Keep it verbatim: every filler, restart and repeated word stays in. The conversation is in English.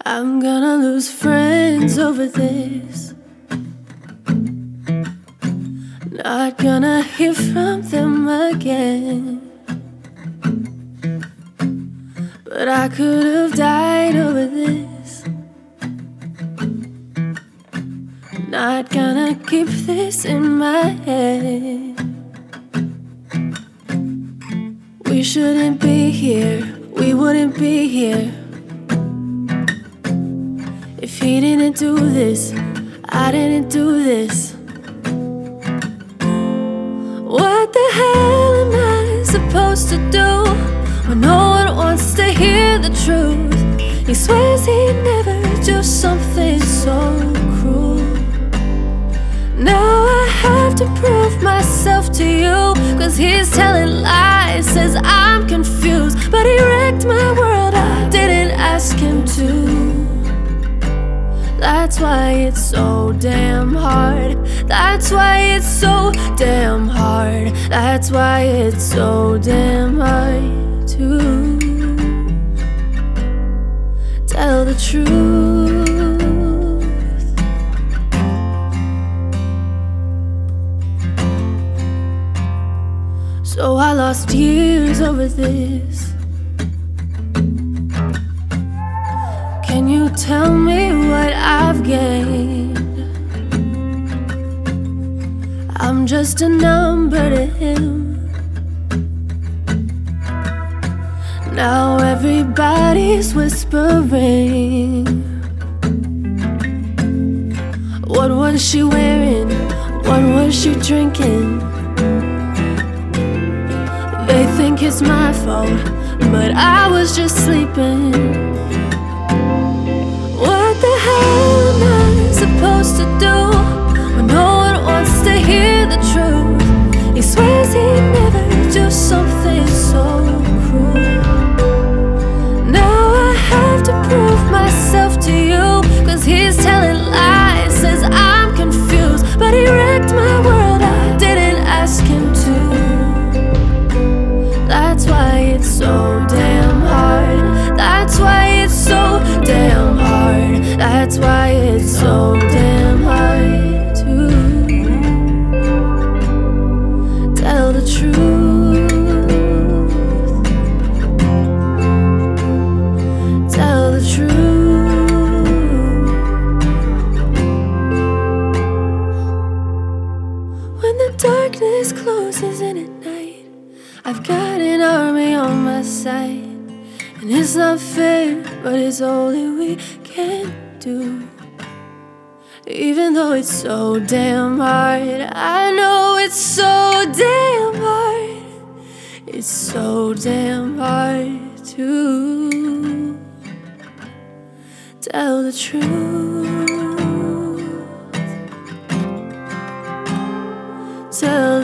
I'm gonna lose friends over this. Not gonna hear from them again. But I could have died over this. Not gonna keep this in my head. We shouldn't be here, we wouldn't be here if he didn't do this, I didn't do this. What the hell am I supposed to do when no one wants to hear the truth? He swears he'd never do something so cruel. Now I have to prove myself to you, 'cause he's telling lies, says I'm confused. But he wrecked my world, I didn't ask him to. That's why it's so damn hard. That's why it's so damn hard. That's why it's so damn hard to tell the truth. So I lost years over this. Can you tell me what I've gained? I'm just a number to him. Now everybody's whispering. What was she wearing? What was she drinking? They think it's my fault, but I was just sleeping. What the hell am I supposed to do when no one wants to hear the truth? He swears he'd never do something so cruel. Now I have to prove myself to you, 'cause he's telling lies, says I'm confused. But he wrecked my world, I didn't ask him to. That's why it's so damn hard. That's why it's so damn hard. That's why it's so damn hard to tell the truth. Tell the truth. When the darkness closes in at night, I've got an army on my side. And it's not fair, but it's all that we can do. Even though it's so damn hard, I know it's so damn hard. It's so damn hard to tell the truth. Tell